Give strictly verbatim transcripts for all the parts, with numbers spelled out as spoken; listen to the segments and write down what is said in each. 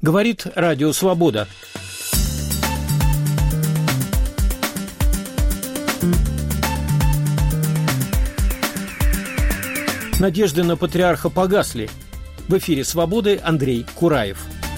Говорит Радио Свобода. Надежды на патриарха погасли. В эфире «Свободы» Андрей Кураев.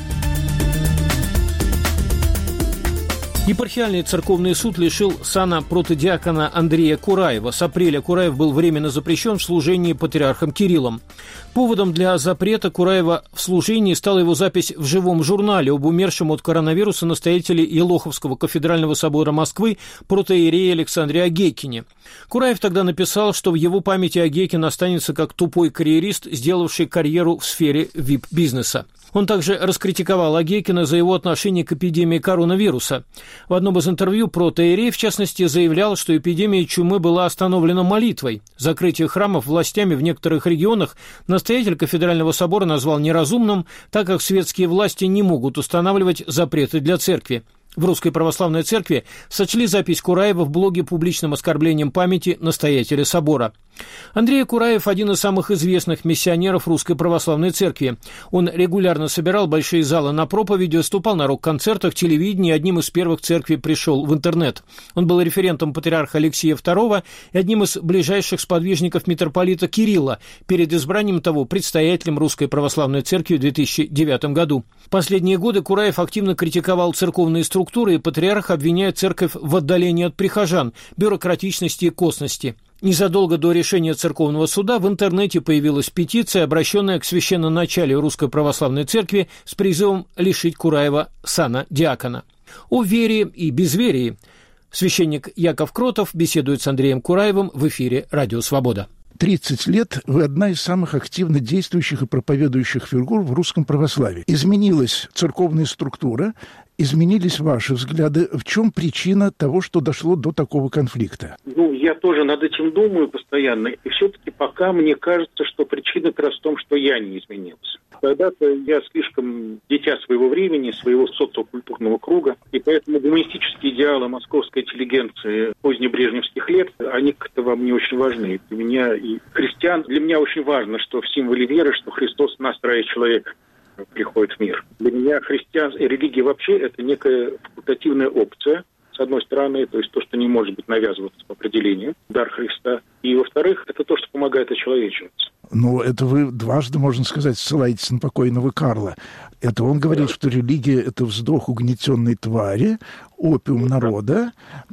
Епархиальный церковный суд лишил сана протодиакона Андрея Кураева. С апреля Кураев был временно запрещен в служении патриархом Кириллом. Поводом для запрета Кураева в служении стала его запись в живом журнале об умершем от коронавируса настоятеле Елоховского кафедрального собора Москвы протоиерее Александре Агейкине. Кураев тогда написал, что в его памяти Агейкин останется как тупой карьерист, сделавший карьеру в сфере ви ай пи-бизнеса. Он также раскритиковал Агейкина за его отношение к эпидемии коронавируса. В одном из интервью протоиерей, в частности, заявлял, что эпидемия чумы была остановлена молитвой. Закрытие храмов властями в некоторых регионах настоятель кафедрального собора назвал неразумным, так как светские власти не могут устанавливать запреты для церкви. В Русской Православной Церкви сочли запись Кураева в блоге публичным оскорблением памяти настоятеля собора. Андрей Кураев – один из самых известных миссионеров Русской Православной Церкви. Он регулярно собирал большие залы на проповеди, выступал на рок-концертах, телевидении, одним из первых церкви пришел в интернет. Он был референтом патриарха Алексия второго и одним из ближайших сподвижников митрополита Кирилла, перед избранием того предстоятелем Русской Православной Церкви в две тысячи девятом году. В последние годы Кураев активно критиковал церковные структуры, и патриарх обвиняет церковь в отдалении от прихожан, бюрократичности и косности. Незадолго до решения церковного суда в интернете появилась петиция, обращенная к священноначалию Русской Православной Церкви с призывом лишить Кураева сана диакона. О вере и безверии священник Яков Кротов беседует с Андреем Кураевым в эфире «Радио Свобода». тридцать лет вы одна из самых активно действующих и проповедующих фигур в русском православии. Изменилась церковная структура, изменились ваши взгляды. В чем причина того, что дошло до такого конфликта? Ну, я тоже над этим думаю постоянно. И все-таки пока мне кажется, что причина как раз в том, что я не изменился. Когда-то я слишком дитя своего времени, своего социокультурного круга, и поэтому гуманистические идеалы московской интеллигенции позднебрежневских лет, они как-то во мне очень важны. Для меня и христиан, для меня очень важно, что в символе веры, что Христос нас троих человек приходит в мир. Для меня христианство и религия вообще это некая факультативная опция, с одной стороны, то есть то, что не может быть навязываться по определению, дар Христа, и, во-вторых, это то, что помогает очеловечиваться. Ну, это вы дважды, можно сказать, ссылаетесь на покойного Карла. Это он говорит, да, что религия – это вздох угнетенной твари, опиум народа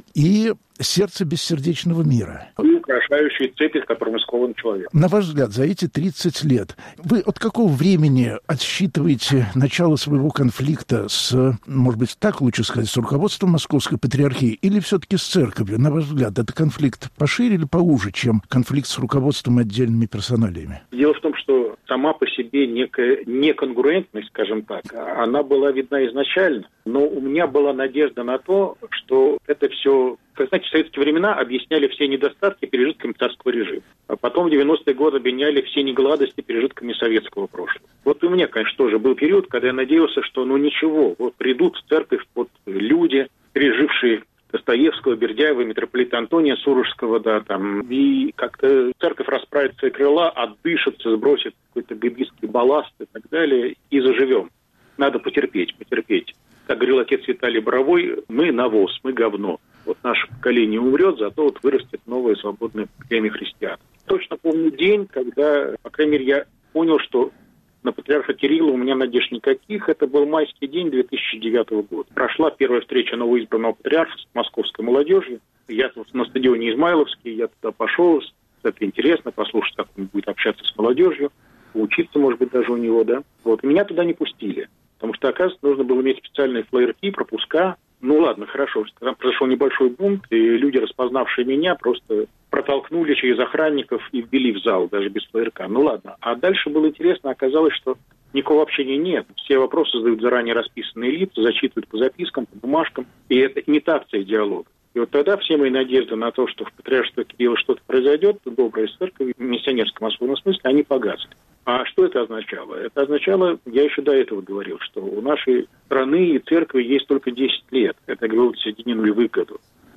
и сердце бессердечного мира. И украшающие цепи, с которыми скован человек. На ваш взгляд, за эти тридцать лет вы от какого времени отсчитываете начало своего конфликта с, может быть, так лучше сказать, с руководством Московской Патриархии или все-таки с церковью? На ваш взгляд, это конфликт пошире или поуже, чем конфликт с руководством и отдельными персоналиями? Дело в том, что сама по себе некая неконгруентность, скажем так, она была видна изначально, но у меня была надежда на то, что это все... Как знаете, в советские времена объясняли все недостатки пережитками царского режима. А потом в девяностые годы объясняли все негладости пережитками советского прошлого. Вот у меня, конечно, тоже был период, когда я надеялся, что ну ничего, вот придут в церковь вот люди, пережившие Достоевского, Бердяева, митрополита Антония Сурожского, да, там, и как-то церковь расправит свои крыла, отдышится, сбросит какой-то библейский балласт и так далее, и заживем. Надо потерпеть, потерпеть. Как говорил отец Виталий Боровой, мы навоз, мы говно. Вот наше поколение умрет, зато вот вырастет новое свободное племя христиан. Точно помню день, когда, по крайней мере, я понял, что на патриарха Кирилла у меня надежд никаких. Это был майский день две тысячи девятого года. Прошла первая встреча новоизбранного патриарха с московской молодежью. Я тут на стадионе Измайловский, я туда пошел. Это интересно, послушать, как он будет общаться с молодежью, учиться, может быть, даже у него, да. Вот, и меня туда не пустили. Потому что, оказывается, нужно было иметь специальные флаерки, пропуска. Ну ладно, хорошо, там произошел небольшой бунт, и люди, распознавшие меня, просто протолкнули через охранников и ввели в зал, даже без флаерка. Ну ладно. А дальше было интересно, оказалось, что никакого общения нет. Все вопросы задают заранее расписанные лица, зачитывают по запискам, по бумажкам, и это имитация диалога. И вот тогда все мои надежды на то, что в патриаршестве Кирилла что-то произойдет, добрая церковь, в миссионерском особенном смысле, они погасли. А что это означало? Это означало, я еще до этого говорил, что у нашей страны и церкви есть только десять лет. Это, я говорил, в середине нулевых годов.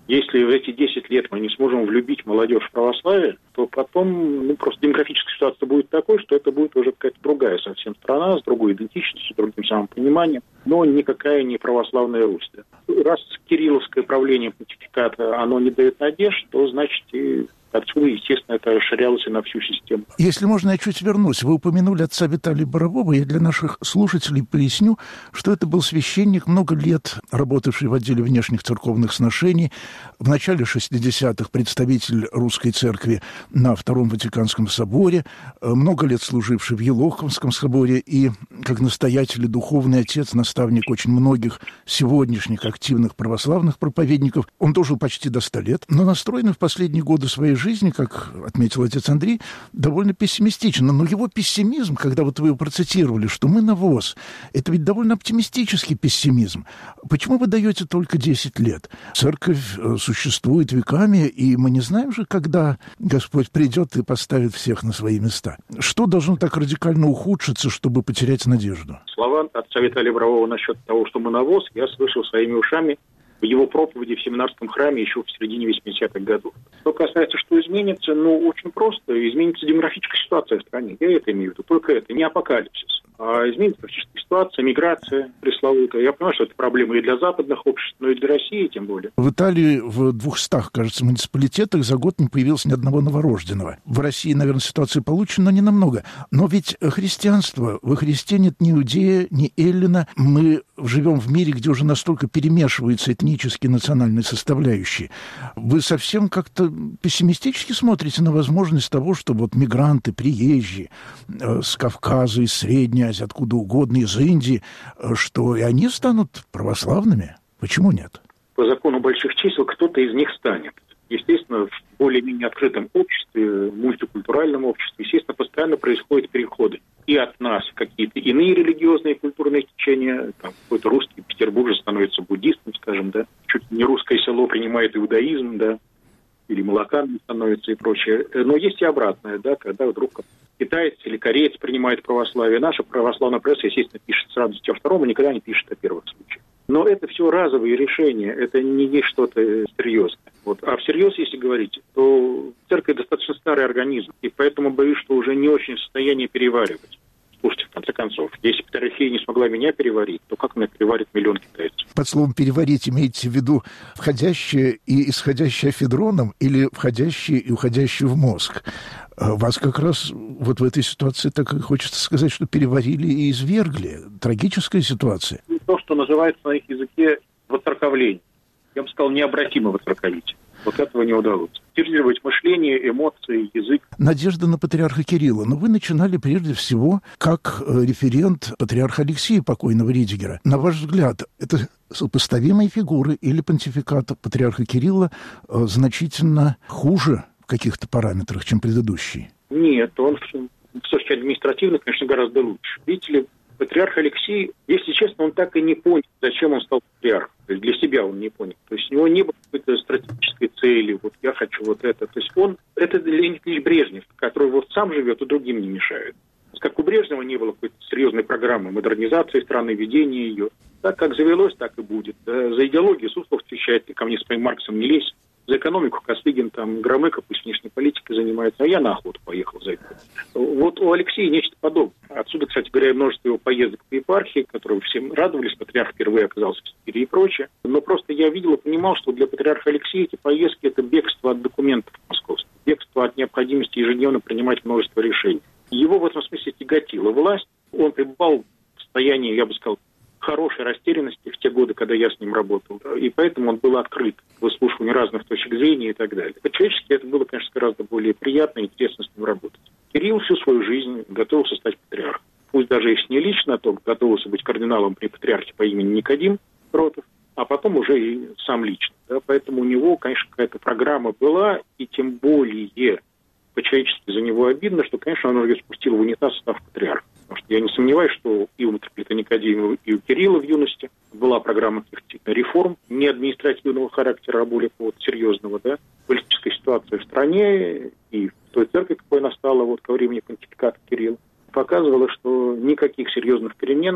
Если в эти десять лет мы не сможем влюбить молодежь в православие, то потом ну, просто демографическая ситуация будет такой, что это будет уже какая-то другая совсем страна, с другой идентичностью, с другим самопониманием, но никакая не православная Русь. Раз кирилловское правление понтификата, оно не дает надежд, то значит и отсюда, естественно, это расширялось и на всю систему. Если можно, я чуть вернусь. Вы упомянули отца Виталия Борового. Я для наших слушателей поясню, что это был священник, много лет работавший в отделе внешних церковных сношений. В начале шестидесятых представитель русской церкви на Втором Ватиканском соборе, много лет служивший в Елоховском соборе и как настоятель и духовный отец, наставник очень многих сегодняшних активных православных проповедников. Он дожил почти до ста лет, но настроенный в последние годы своей жизни, как отметил отец Андрей, довольно пессимистично. Но его пессимизм, когда вот вы его процитировали, что мы навоз, это ведь довольно оптимистический пессимизм. Почему вы даете только десять лет? Церковь существует веками, и мы не знаем же, когда Господь придет и поставит всех на свои места. Что должно так радикально ухудшиться, чтобы потерять надежду? Слова отца Виталия Борового насчет того, что мы навоз, я слышал своими ушами в его проповеди в семинарском храме еще в середине восьмидесятых годов. Что касается, что изменится, ну, очень просто. Изменится демографическая ситуация в стране. Я это имею в виду. Только это. Не апокалипсис. А изменится фактически ситуация, миграция пресловутая. Я понимаю, что это проблема и для западных обществ, но и для России тем более. В Италии в двухстах, кажется, муниципалитетах за год не появилось ни одного новорожденного. В России, наверное, ситуация получше, но не намного. Но ведь христианство, во Христе нет ни иудея, ни эллина. Мы живем в мире, где уже настолько перемешиваются этнические, национальные составляющие. Вы совсем как-то пессимистически смотрите на возможность того, что вот мигранты, приезжие э, с Кавказа, из Средней Азии, откуда угодно, из Индии, э, что и они станут православными? Почему нет? По закону больших чисел кто-то из них станет. Естественно, в более-менее открытом обществе, мультикультуральном обществе, естественно, постоянно происходят переходы. И от нас какие-то иные религиозные и культурные течения, там какой-то русский петербуржец становится буддистом, скажем, да, чуть не русское село принимает иудаизм, да, или молоканами становится и прочее. Но есть и обратное, да, когда вдруг китаец или кореец принимает православие. Наша православная пресса, естественно, пишет с радостью о втором, и никогда не пишет о первых случаях. Но это все разовые решения, это не есть что-то серьезное. Вот. А всерьез, если говорить, то церковь достаточно старый организм, и поэтому боюсь, что уже не очень в состоянии переваривать. Слушайте, в конце концов, если патриархия не смогла меня переварить, то как она переварит миллион китайцев? Под словом «переварить» имеете в виду входящее и исходящее федроном или входящее и уходящее в мозг? Вас как раз вот в этой ситуации так и хочется сказать, что переварили и извергли. Трагическая ситуация. То, что называется на их языке воцерковление. Я бы сказал, необратимо воцерковить. Вот этого не удалось. Стимулировать мышление, эмоции, язык. Надежда на патриарха Кирилла. Но вы начинали прежде всего как референт патриарха Алексея, покойного Ридигера. На ваш взгляд, это сопоставимые фигуры или понтификат патриарха Кирилла значительно хуже в каких-то параметрах, чем предыдущий? Нет, он с точки административной, конечно, гораздо лучше. Видите ли, патриарх Алексей, если честно, он так и не понял, зачем он стал патриархом. То есть для себя он не понял. То есть у него не было какой-то стратегической цели, вот я хочу вот это. То есть он, это Леонид Ильич Брежнев, который вот сам живет и другим не мешает. Как у Брежнева не было какой-то серьезной программы модернизации страны, ведения ее. Так как завелось, так и будет. За идеологию Суслов отвечает, ко мне с моим Марксом не лезь. За экономику Косыгин, там, Громыко, пусть внешней политикой занимается, а я на охоту поехал за это. Вот у Алексея нечто подобное. Отсюда, кстати говоря, множество его поездок по епархии, которые всем радовались, патриарх впервые оказался в Сибири и прочее. Но просто я видел и понимал, что для патриарха Алексея эти поездки – это бегство от документов московских, бегство от необходимости ежедневно принимать множество решений. Его в этом смысле тяготила власть. Он пребывал в состоянии, я бы сказал, хорошей растерянности в те годы, когда я с ним работал. И поэтому он был открыт к выслушиванию разных точек зрения и так далее. По-человечески это было, конечно, гораздо более приятно и интересно с ним работать. Кирилл всю свою жизнь готовился стать патриархом. Пусть даже если не лично, то готовился быть кардиналом при патриархе по имени Никодим Кротов, а потом уже и сам лично. Да? Поэтому у него, конечно, какая-то программа была, и тем более по-человечески за него обидно, что, конечно, он уже спустил в унитаз состав патриарха. Потому что я не сомневаюсь, что и у митрополита Никодима, и у Кирилла в юности была программа каких-то реформ, не административного характера, а более какого-то серьезного, да. Политическая ситуация в стране и в той церкви, какой она стала вот ко времени понтификата Кирилла, показывала, что никаких серьезных перемен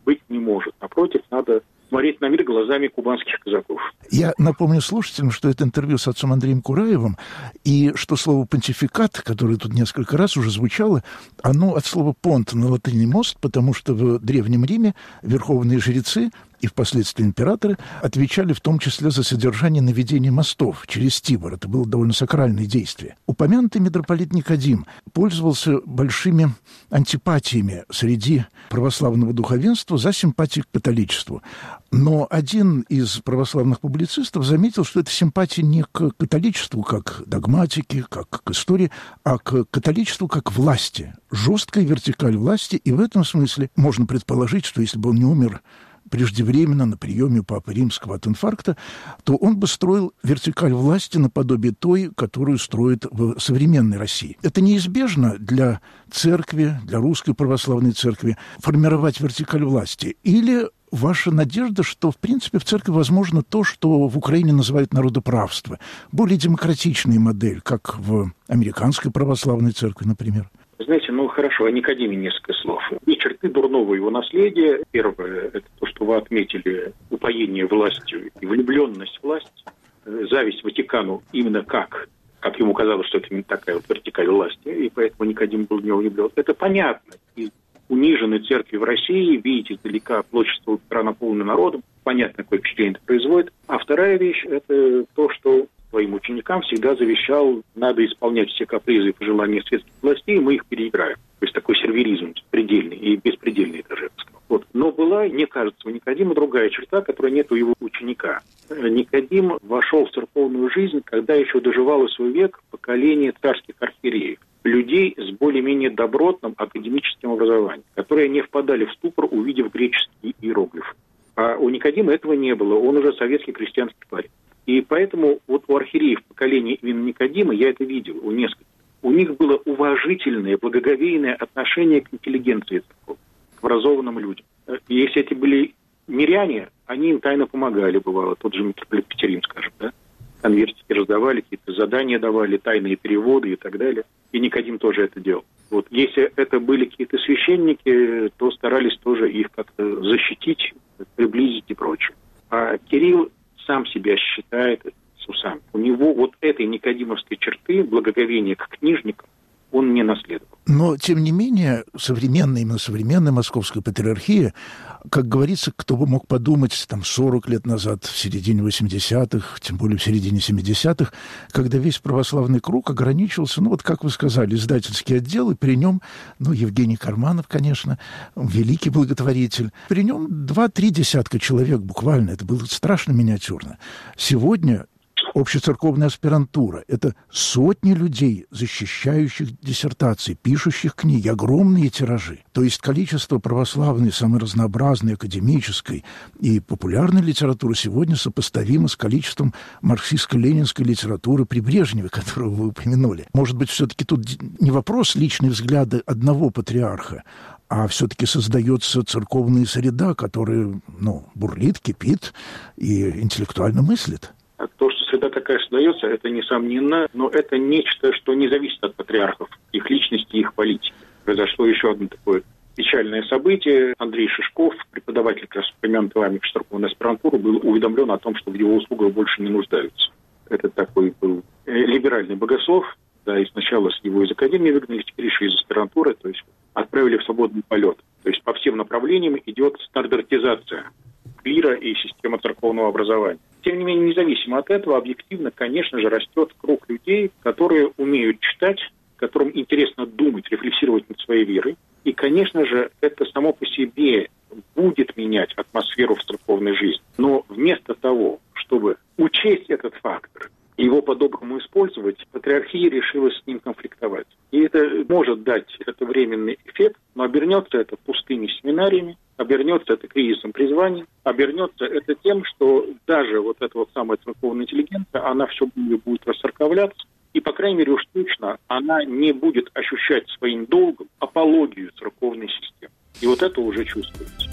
быть не может. Напротив, надо смотреть на мир глазами кубанских казаков. Я напомню слушателям, что это интервью с отцом Андреем Кураевым, и что слово «понтификат», которое тут несколько раз уже звучало, оно от слова «понт» на латыни «мост», потому что в Древнем Риме верховные жрецы и впоследствии императоры отвечали в том числе за содержание наведения мостов через Тибр. Это было довольно сакральное действие. Упомянутый митрополит Никодим пользовался большими антипатиями среди православного духовенства за симпатию к католичеству. Но один из православных публицистов заметил, что эта симпатия не к католичеству как к догматике, как к истории, а к католичеству как к власти. Жесткая вертикаль власти, и в этом смысле можно предположить, что если бы он не умер преждевременно на приеме у Папы Римского от инфаркта, то он бы строил вертикаль власти наподобие той, которую строит в современной России. Это неизбежно для церкви, для русской православной церкви, формировать вертикаль власти. Или ваша надежда, что, в принципе, в церкви возможно то, что в Украине называют народоправство, более демократичная модель, как в американской православной церкви, например? Знаете, ну хорошо, о Никодиме несколько слов. И черты дурного его наследия. Первое, это то, что вы отметили, упоение властью и влюбленность в власть, зависть Ватикану именно как, как ему казалось, что это именно такая вот вертикаль власти, и поэтому Никодим был в него влюблен. Это понятно. Из униженной церкви в России, видите, издалека площадь Петра наполнена народом, понятно, какое впечатление это производит. А вторая вещь, это то, что своим ученикам всегда завещал, надо исполнять все капризы и пожелания светских властей, и мы их переиграем. То есть такой сервилизм предельный и беспредельный даже, я бы сказал. Вот. Но была, мне кажется, у Никодима другая черта, которой нет у его ученика. Никодим вошел в церковную жизнь, когда еще доживало свой век поколение царских архиереев, людей с более-менее добротным академическим образованием, которые не впадали в ступор, увидев греческий иероглиф. А у Никодима этого не было, он уже советский крестьянский парень. И поэтому вот у архиереев поколения именно Никодима, я это видел у нескольких, у них было уважительное, благоговейное отношение к интеллигенции, к образованным людям. И если эти были миряне, они им тайно помогали, бывало, тот же митрополит Петерим, скажем, да, конвертики раздавали, какие-то задания давали, тайные переводы и так далее. И Никодим тоже это делал. Вот. Если это были какие-то священники, то старались тоже их как-то защитить, приблизить и прочее. А Кирилл сам себя считает с усами. У него вот этой никодимовской черты, благоговения к книжникам, он не наследовал. Но, тем не менее, современная, именно современная московская патриархия, как говорится, кто бы мог подумать, там, сорок лет назад, в середине восьмидесятых, тем более в середине семидесятых, когда весь православный круг ограничивался, ну, вот, как вы сказали, издательский отдел, и при нем, ну, Евгений Карманов, конечно, великий благотворитель, при нем два-три десятка человек буквально, это было страшно миниатюрно. Сегодня общецерковная аспирантура – это сотни людей, защищающих диссертации, пишущих книги, огромные тиражи. То есть количество православной, самой разнообразной, академической и популярной литературы сегодня сопоставимо с количеством марксистско-ленинской литературы при Брежневе, которую вы упомянули. Может быть, все-таки тут не вопрос личной взгляды одного патриарха, а все-таки создается церковная среда, которая, ну, бурлит, кипит и интеллектуально мыслит. То, что среда такая создается, это несомненно, но это нечто, что не зависит от патриархов, их личности, их политики. Произошло еще одно такое печальное событие. Андрей Шишков, преподаватель, как раз упомянутый вами церковной аспирантуры, был уведомлен о том, что в его услугах больше не нуждаются. Это такой был либеральный богослов, да, и сначала его из академии выгнали, теперь еще из аспирантуры, то есть отправили в свободный полет. То есть по всем направлениям идет стандартизация клира и система церковного образования. Тем не менее, независимо от этого, объективно, конечно же, растет круг людей, которые умеют читать, которым интересно думать, рефлексировать над своей верой. И, конечно же, это само по себе будет менять атмосферу в церковной жизни. Но вместо того, чтобы учесть этот фактор и его по-доброму использовать, патриархия решила с ним конфликтовать. И это может дать это временный эффект, но обернется это пустыми семинариями, обернется это кризисом призвания, обернется это тем, что даже вот эта вот самая церковная интеллигенция, она все более будет расцерковляться, и, по крайней мере, уж точно она не будет ощущать своим долгом апологию церковной системы. И вот это уже чувствуется.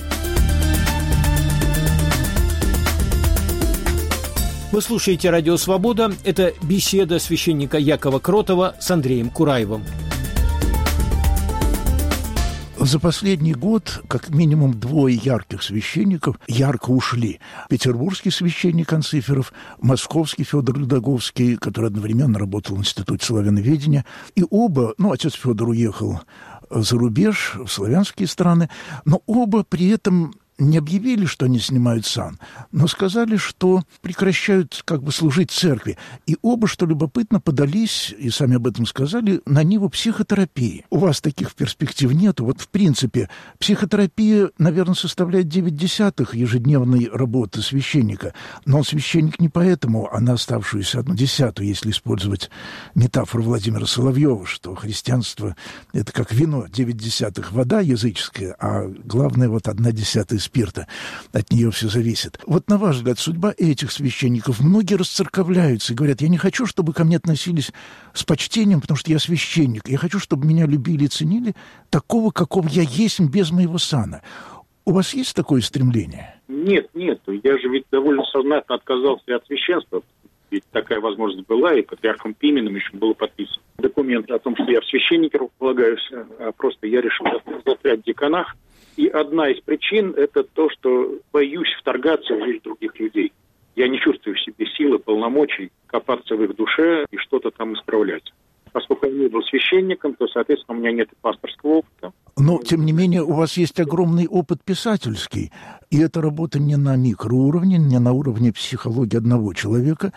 Вы слушаете «Радио Свобода». Это беседа священника Якова Кротова с Андреем Кураевым. За последний год как минимум двое ярких священников ярко ушли. Петербургский священник Анциферов, московский Федор Людоговский, который одновременно работал в Институте славяноведения. И оба, ну, отец Федор уехал за рубеж, в славянские страны, но оба при этом не объявили, что они снимают сан, но сказали, что прекращают как бы служить церкви. И оба, что любопытно, подались, и сами об этом сказали, на ниву психотерапии. У вас таких перспектив нету. Вот в принципе психотерапия, наверное, составляет девять десятых ежедневной работы священника. Но он священник не поэтому, а на оставшуюся одну десятую, если использовать метафору Владимира Соловьева, что христианство — это как вино, девять десятых вода языческая, а главное вот одна десятая спирта. От нее все зависит. Вот на ваш взгляд, судьба этих священников, многие расцерковляются и говорят: я не хочу, чтобы ко мне относились с почтением, потому что я священник. Я хочу, чтобы меня любили и ценили такого, каков я есть, без моего сана. У вас есть такое стремление? Нет, нет. Я же ведь довольно сознательно отказался от священства. Ведь такая возможность была, и патриархом Пименом еще было подписан документ о том, что я в священнике полагаюсь, а просто я решил застрять в деканах. И одна из причин – это то, что боюсь вторгаться в жизнь других людей. Я не чувствую в себе силы, полномочий копаться в их душе и что-то там исправлять. Поскольку я не был священником, то, соответственно, у меня нет пасторского опыта. Но, тем не менее, у вас есть огромный опыт писательский. И эта работа не на микроуровне, не на уровне психологии одного человека,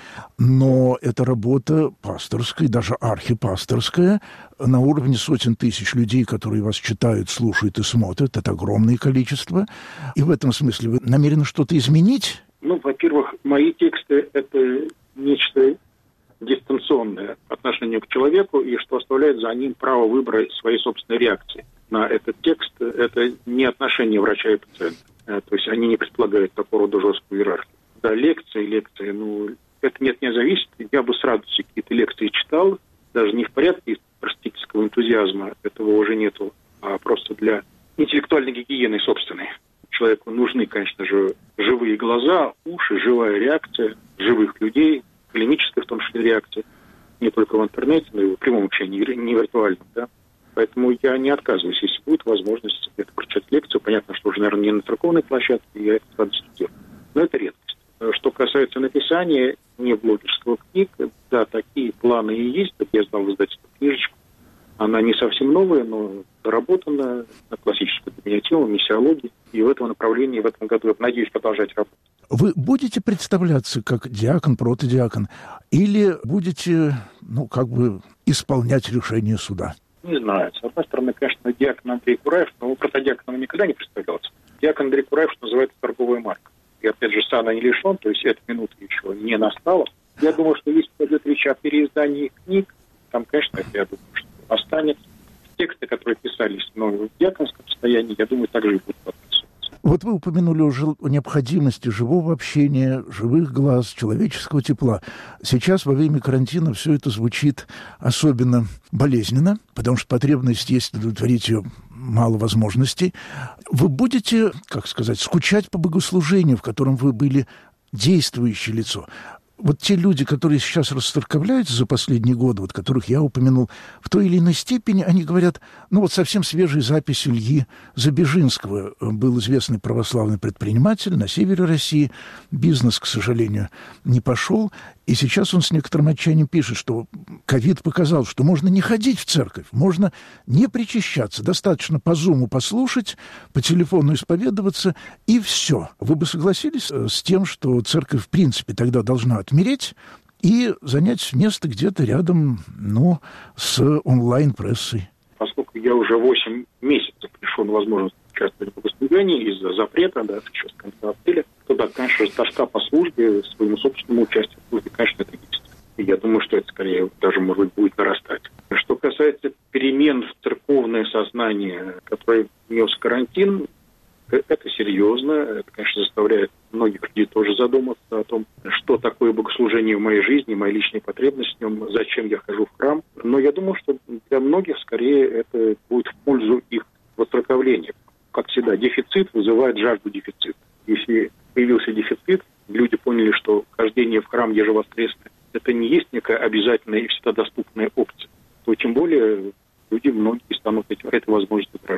но это работа пасторская, даже архипасторская, на уровне сотен тысяч людей, которые вас читают, слушают и смотрят. Это огромное количество. И в этом смысле вы намерены что-то изменить? Ну, во-первых, мои тексты – это нечто дистанционное отношение к человеку, и что оставляет за ним право выбора своей собственной реакции на этот текст. Это не отношение врача и пациента. То есть они не предполагают такого рода жесткую иерархию. Да, лекции, лекции, ну, это нет, не зависит. Я бы с радостью какие-то лекции читал, даже не в порядке просветительского энтузиазма, этого уже нету, а просто для интеллектуальной гигиены собственной. Человеку нужны, конечно же, живые глаза, уши, живая реакция живых людей, клиническая в том числе реакция, не только в интернете, но и в прямом общении, не виртуальном, да. Поэтому я не отказываюсь, если будет возможность это прочитать лекцию. Понятно, что уже, наверное, не на церковной площадке, я это с радостью делаю. Но это редкость. Что касается написания не блогерского книг, да, такие планы и есть. Я сдал в издательство книжечку. Она не совсем новая, но доработана на классическую для меня тему, миссиологии. И в этом направлении в этом году я надеюсь продолжать работать. Вы будете представляться как диакон, протодиакон, или будете, ну, как бы исполнять решение суда? Не знаю. С одной стороны, конечно, диакон Андрей Кураев, но протодиаконом никогда не представлялся. Диакон Андрей Кураев, что называется, торговая марка. И опять же, сана не лишен, то есть эта минута еще не настала. Я думаю, что если пойдет речь о переиздании книг, там, конечно, это, я думаю, что останется. Тексты, которые писались, но в диаконском состоянии, я думаю, также и будут подписываться. Вот вы упомянули уже о необходимости живого общения, живых глаз, человеческого тепла. Сейчас во время карантина все это звучит особенно болезненно, потому что потребность есть, удовлетворить ее мало возможностей. Вы будете, как сказать, скучать по богослужению, в котором вы были действующее лицо? Вот те люди, которые сейчас расцерковляются за последние годы, вот которых я упомянул, в той или иной степени они говорят, ну вот совсем свежая запись Ильи Забежинского. Был известный православный предприниматель на севере России. Бизнес, к сожалению, не пошел. И сейчас он с некоторым отчаянием пишет, что ковид показал, что можно не ходить в церковь, можно не причащаться. Достаточно по зуму послушать, по телефону исповедоваться, и все. Вы бы согласились с тем, что церковь в принципе тогда должна отмереть и занять место где-то рядом, ну, с онлайн-прессой? Поскольку я уже восемь месяцев лишен возможности участвовать в богослужении из-за запрета, да, еще с конца апреля, то, да, конечно, тоска по службе, своему собственному участию в службе, конечно, это есть. И я думаю, что это скорее даже, может быть, будет нарастать. Что касается перемен в церковное сознание, которое внес карантин, это серьезно. Это, конечно, заставляет многих людей тоже задуматься о том, что такое богослужение в моей жизни, мои личные потребности в нем, зачем я хожу в храм. Но я думаю, что для многих скорее это будет в пользу их воцерковления. Как всегда, дефицит вызывает жажду дефицита. Если появился дефицит, люди поняли, что хождение в храм ежевоскресное – это не есть некая обязательная и всегда доступная опция, то тем более люди многие станут этой возможностью выражать.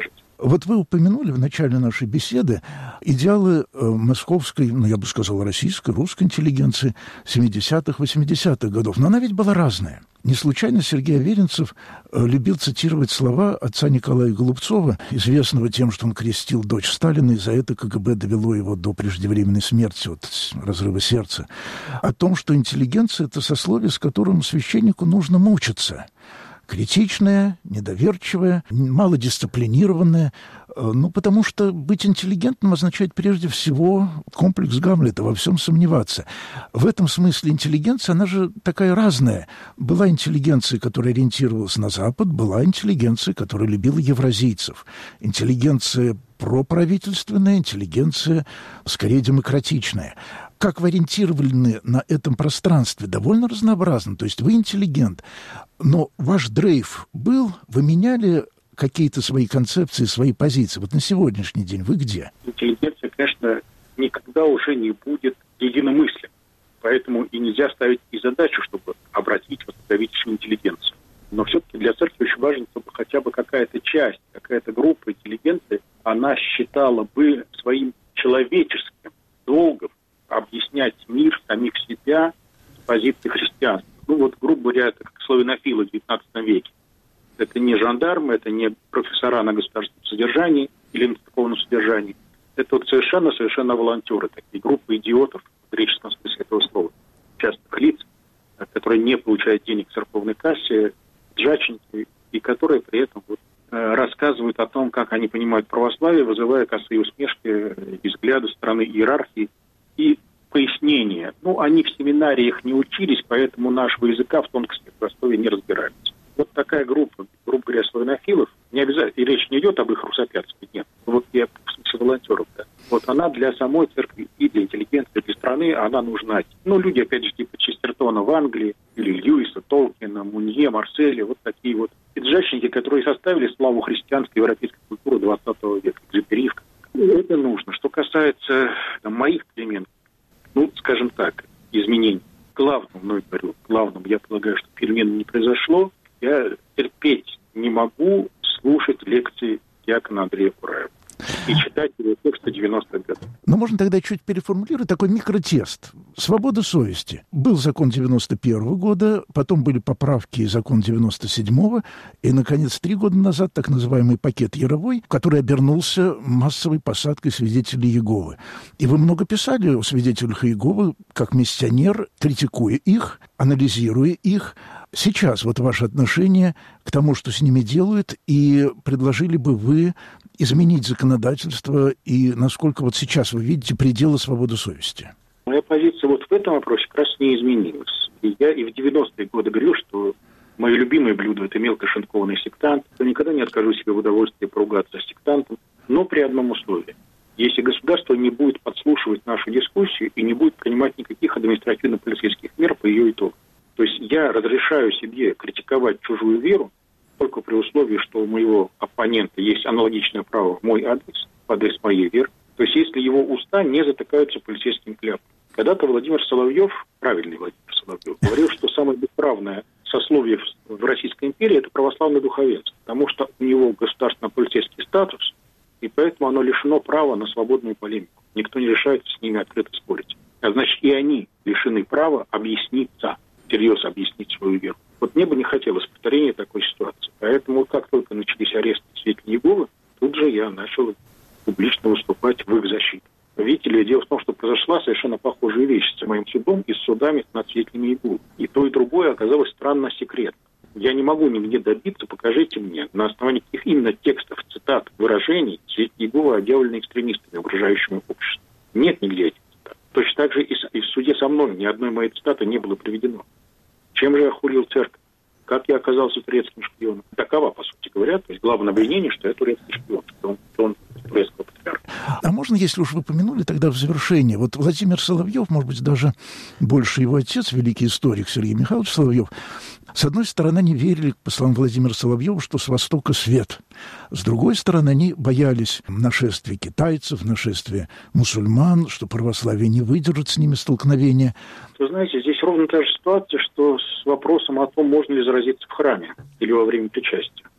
Вот вы упомянули в начале нашей беседы идеалы московской, ну, я бы сказал, российской, русской интеллигенции семидесятых, восьмидесятых годов. Но она ведь была разная. Не случайно Сергей Аверинцев любил цитировать слова отца Николая Голубцова, известного тем, что он крестил дочь Сталина, и за это КГБ довело его до преждевременной смерти, от разрыва сердца, о том, что интеллигенция – это сословие, с которым священнику нужно мучиться. Критичная, недоверчивая, малодисциплинированная. Ну, потому что быть интеллигентным означает прежде всего комплекс Гамлета, во всем сомневаться. В этом смысле интеллигенция, она же такая разная. Была интеллигенция, которая ориентировалась на Запад, была интеллигенция, которая любила евразийцев. Интеллигенция проправительственная, интеллигенция скорее демократичная. Как вы ориентированы на этом пространстве? Довольно разнообразно. То есть вы интеллигент, но ваш дрейф был, вы меняли какие-то свои концепции, свои позиции. Вот на сегодняшний день вы где? Интеллигенция, конечно, никогда уже не будет единомысленной. Поэтому и нельзя ставить и задачу, чтобы обратить восстановительную интеллигенцию. Но все-таки для церкви очень важно, чтобы хотя бы какая-то часть, какая-то группа интеллигенции, она считала бы своим человеческим долгом объяснять мир, самих себя с позиции христианства. Ну вот, грубо говоря, это как славянофилы в девятнадцатом веке. Это не жандармы, это не профессора на государственном содержании или на церковном содержании. Это вот совершенно-совершенно волонтеры, такие группы идиотов в греческом смысле этого слова. Частных лиц, которые не получают денег в церковной кассе, джачники, и которые при этом вот, рассказывают о том, как они понимают православие, вызывая косые усмешки и взгляды со стороны иерархии и пояснения. Ну, они в семинариях не учились, поэтому нашего языка в тонкостях Ростове не разбираются. Вот такая группа, грубо говоря, славянофилов, не обязательно, и речь не идет об их русоперстве, нет. Вот я в смысле волонтеров, да. Вот она для самой церкви и для интеллигенции, для страны, она нужна. Ну, люди, опять же, типа Честертона в Англии, или Льюиса, Толкина, Мунье, Марселя, вот такие вот пиджачники, которые составили славу христианской европейской культуры двадцатого века, Экзюпери. Это нужно. Что касается там, моих перемен, ну, скажем так, изменений, главным, мной говорю, главным, я полагаю, что перемен не произошло. Я терпеть не могу слушать лекции диакона Андрея Кураева и читать его тексты девяностых годов. Но можно тогда чуть переформулировать такой микротест. Свобода совести. Был закон девяносто первого года, потом были поправки и закон девяносто седьмого, и, наконец, три года назад так называемый пакет Яровой, который обернулся массовой посадкой свидетелей Иеговы. И вы много писали о свидетелях Иеговы, как миссионер, критикуя их, анализируя их. Сейчас вот ваше отношение к тому, что с ними делают, и предложили бы вы изменить законодательство, и насколько вот сейчас вы видите пределы свободы совести? Моя позиция вот в этом вопросе как раз не изменилась. И я и в девяностые годы говорил, что мое любимое блюдо – это мелкошинкованный сектант. Я никогда не откажу себе в удовольствии поругаться с сектантом, но при одном условии. Если государство не будет подслушивать нашу дискуссию и не будет принимать никаких административно-полицейских мер по ее итогам. То есть я разрешаю себе критиковать чужую веру только при условии, что у моего оппонента есть аналогичное право в мой адрес, в адрес моей веры. То есть если его уста не затыкаются полицейским кляпом. Когда-то Владимир Соловьев, правильный Владимир Соловьев, говорил, что самое бесправное сословие в Российской империи – это православное духовенство, потому что у него государственно-полицейский статус, и поэтому оно лишено права на свободную полемику. Никто не решается с ними открыто спорить. А значит, и они лишены права объясниться, всерьез объяснить свою веру. Вот мне бы не хотелось повторения такой ситуации. Поэтому, как только начались аресты свидетелей Иеговы, тут же я начал публично выступать в их защиту. Видите ли, дело в том, что произошла совершенно похожая вещь с моим судом и с судами над свидетелями Иеговы. И то, и другое оказалось странно секретно. Я не могу нигде добиться, покажите мне, на основании каких именно текстов, цитат, выражений свидетели Иеговы объявлены экстремистами, угрожающими обществу. Нет нигде этих цитат. Точно так же и в суде со мной ни одной моей цитаты не было приведено. Чем же я хулил церковь? Как я оказался турецким шпионом? Такова, по сути говоря, то есть главное обвинение, что я турецкий шпион, что он, что он турецкого патриарха. А можно, если уж вы помянули, тогда в завершение. Вот Владимир Соловьев, может быть, даже больше его отец, великий историк Сергей Михайлович Соловьев, с одной стороны, они верили, по словам Владимира Соловьева, что с востока свет. С другой стороны, они боялись нашествия китайцев, нашествия мусульман, что православие не выдержит с ними столкновения. Вы знаете, здесь ровно та же ситуация, что с вопросом о том, можно ли заразиться в храме или во время причастия.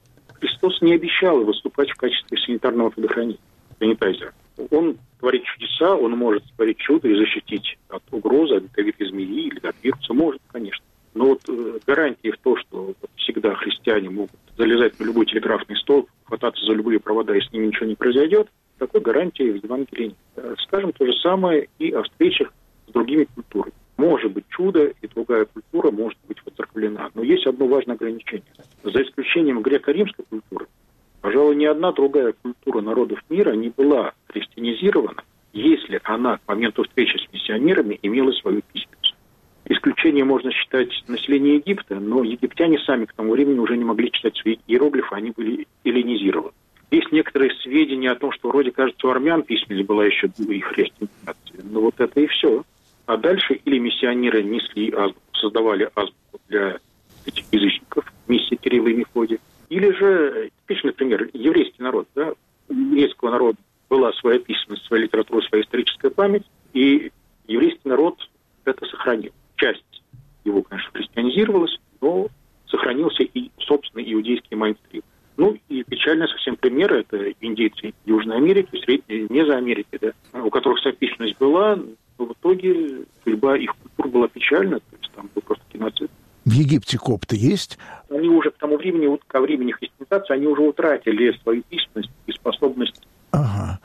Христос не обещал выступать в качестве санитарного предохранителя, санитайзера. Он творит чудеса, он может творить чудо и защитить от угрозы, от ядовитой змеи или от вируса, может, конечно. Но вот э, гарантии в том, что вот, всегда христиане могут залезать на любой телеграфный столб, хвататься за любые провода, и с ними ничего не произойдет, такой гарантии в Евангелии нет. Скажем то же самое и о встречах с другими культурами. Может быть чудо, и другая культура может быть воцерквлена. Но есть одно важное ограничение. За исключением греко-римской культуры, пожалуй, ни одна другая культура народов мира не была христианизирована, если она к моменту встречи с миссионерами имела свою письменность. Исключение можно считать население Египта, но египтяне сами к тому времени уже не могли читать свои иероглифы, они были эллинизированы. Есть некоторые сведения о том, что вроде, кажется, у армян письменность была еще до их христианизации. Но вот это и все. А дальше или миссионеры несли азбуку, создавали азбуку для этих язычников, миссия Кирилла и Мефодия, или же, типичный пример, еврейский народ. Да? У еврейского народа была своя письменность, своя литература, своя историческая память, и еврейский народ это сохранил. Часть его, конечно, христианизировалась, но сохранился и собственный иудейский майнстрим. Ну и печальный совсем пример – это индейцы Южной Америки, Средней, Мезоамерики, да, у которых вся письменность была, но в итоге судьба их культур была печальна, то есть там был просто геноцид. В Египте копты есть? Они уже к тому времени, вот, ко времени христианизации, они уже утратили свою письменность и способность. Ага.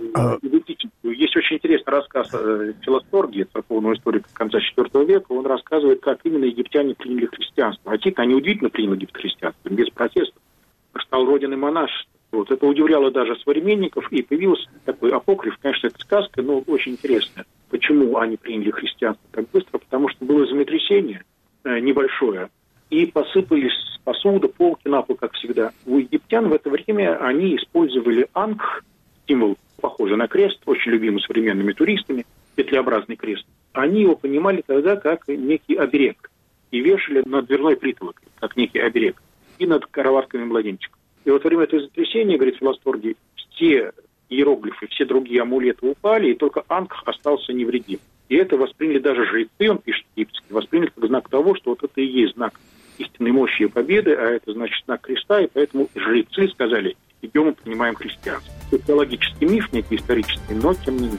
Есть очень интересный рассказ Филосторгия, церковного историка конца четвёртого века. Он рассказывает, как именно египтяне приняли христианство. А те-то они удивительно приняли египет христианство, без протестов. Стал родиной монашества. Вот. Это удивляло даже современников, и появился такой апокриф, конечно, это сказка, но очень интересная. Почему они приняли христианство так быстро? Потому что было землетрясение э, небольшое, и посыпались посуда, полки на пол, как всегда. У египтян в это время они использовали ангх, символ, похожий на крест, очень любимый современными туристами, петлеобразный крест. Они его понимали тогда как некий оберег и вешали над дверной притолокой, как некий оберег, и над кроватками младенчиков. И вот во время этого землетрясения, говорит Филосторгий, все иероглифы, все другие амулеты упали, и только ангх остался невредим. И это восприняли даже жрецы, он пишет египетский, восприняли как знак того, что вот это и есть знак истинной мощи и победы, а это значит знак креста, и поэтому жрецы сказали, идем и принимаем христианство. Это теологический миф, некий исторический, но тем не менее.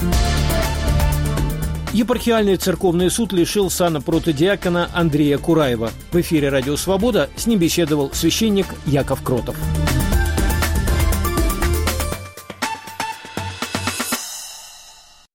Епархиальный церковный суд лишил сана протодиакона Андрея Кураева. В эфире «Радио Свобода» с ним беседовал священник Яков Кротов.